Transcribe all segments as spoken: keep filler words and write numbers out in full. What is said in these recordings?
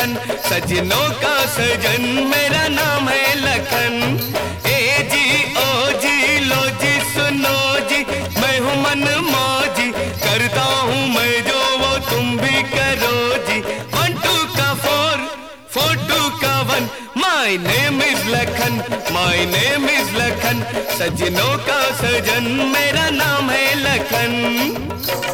लखन, सजनों का सजन मेरा नाम है लखन। ए जी ओ जी लो जी सुनो जी, मैं हूँ मन मौजी, करता हूँ मैं जो वो तुम भी करो जी। वन टू का फोर, फोर टू का one, my name is Lakhan, my name is Lakhan, सजनों का सजन मेरा नाम है लखन।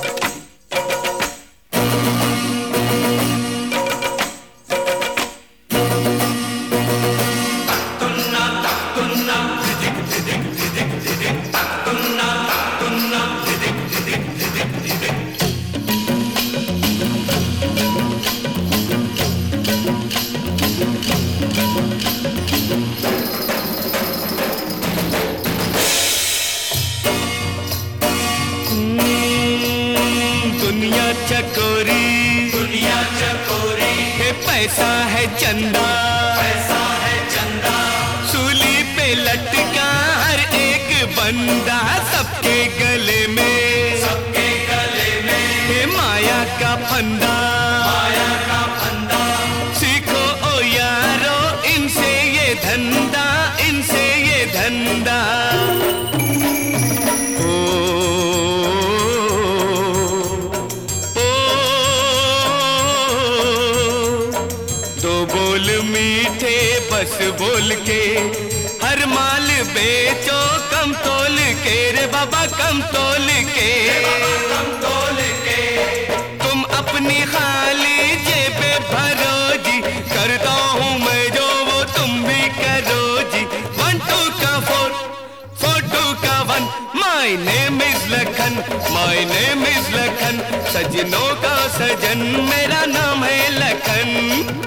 दुनिया चकोरी, दुनिया चकोरी, है पैसा है चंदा, पैसा है चंदा, सूली पे लटका हर एक बंदा, सबके गले में, सबके गले में, है माया का फंदा, माया का फंदा, सीखो ओ यारो इनसे ये धंधा, इनसे ये धंधा। मीठे बस बोल के हर माल बेचो, कम तोल के रे बाबा कम तोल के, कम तोल के, तुम अपनी खाली जेबे भरो जी, करता हूँ मैं जो वो तुम भी करो जी। वन टू का फोर, फोर टू का one, my name is Lakhan, my name is Lakhan, सजनों का सजन मेरा नाम है लखन।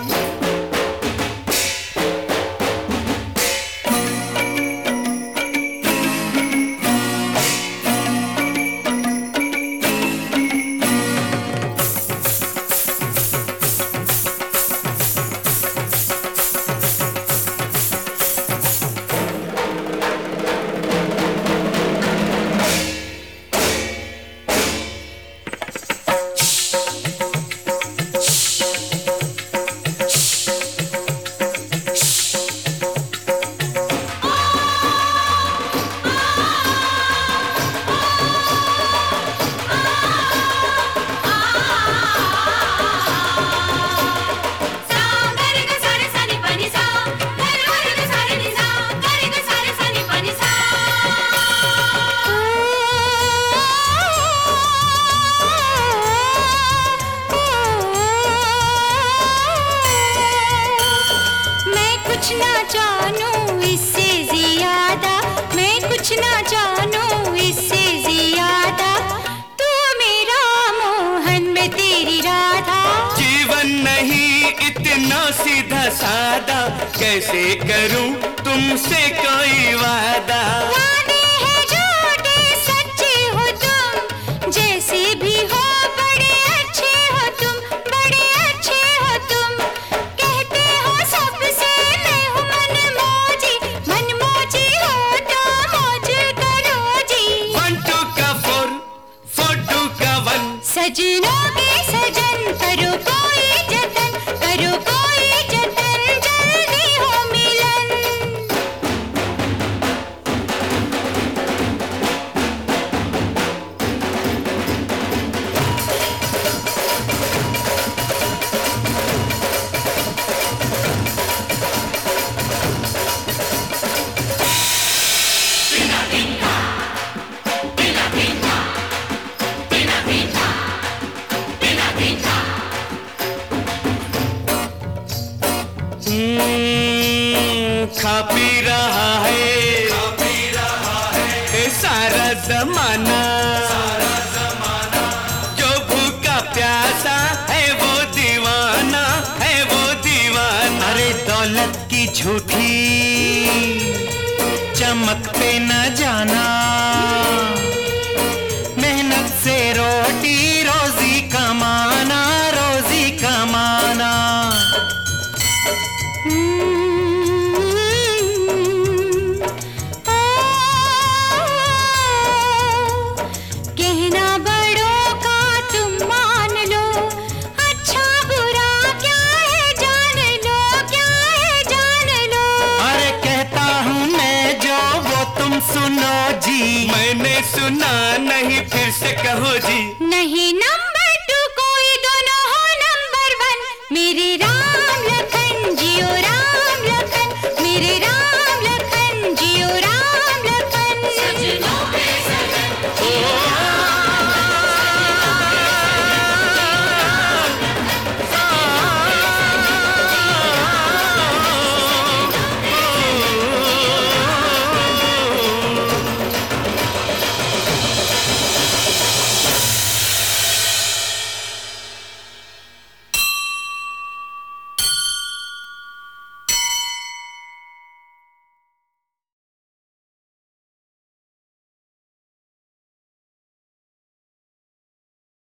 कुछ ना जानूं इससे ज्यादा, मैं कुछ ना जानूं इससे ज्यादा, तू मेरा मोहन मैं तेरी राधा। जीवन नहीं इतना सीधा सादा, कैसे करूं तुमसे कोई वादा। वादे हैं झूठे सच्चे हो तुम, जैसे भी हो बड़े अच्छे हो तुम, बड़े अच्छे हो तुम, कहते हो सबसे मैं हूँ मन मौजी, मन मौजी हो तो मौज करो जी। वन टू का फोर, फोर टू का वन, सजनों के सजन करो कोई जतन, करो कोई जतन, जल्दी हो मिलन। खा पी रहा है, खा पी रहा है सारा जमाना, सारा जमाना, जो भूखा प्यासा है वो दीवाना, है वो दीवाना। अरे दौलत की झूठी चमक पे न जाना, मेहनत से रोटी रोजी कमाना, रोजी कमाना। बड़ों का तुम मान लो, अच्छा बुरा क्या है जान सुना नहीं, फिर से कहो जी। नहीं ना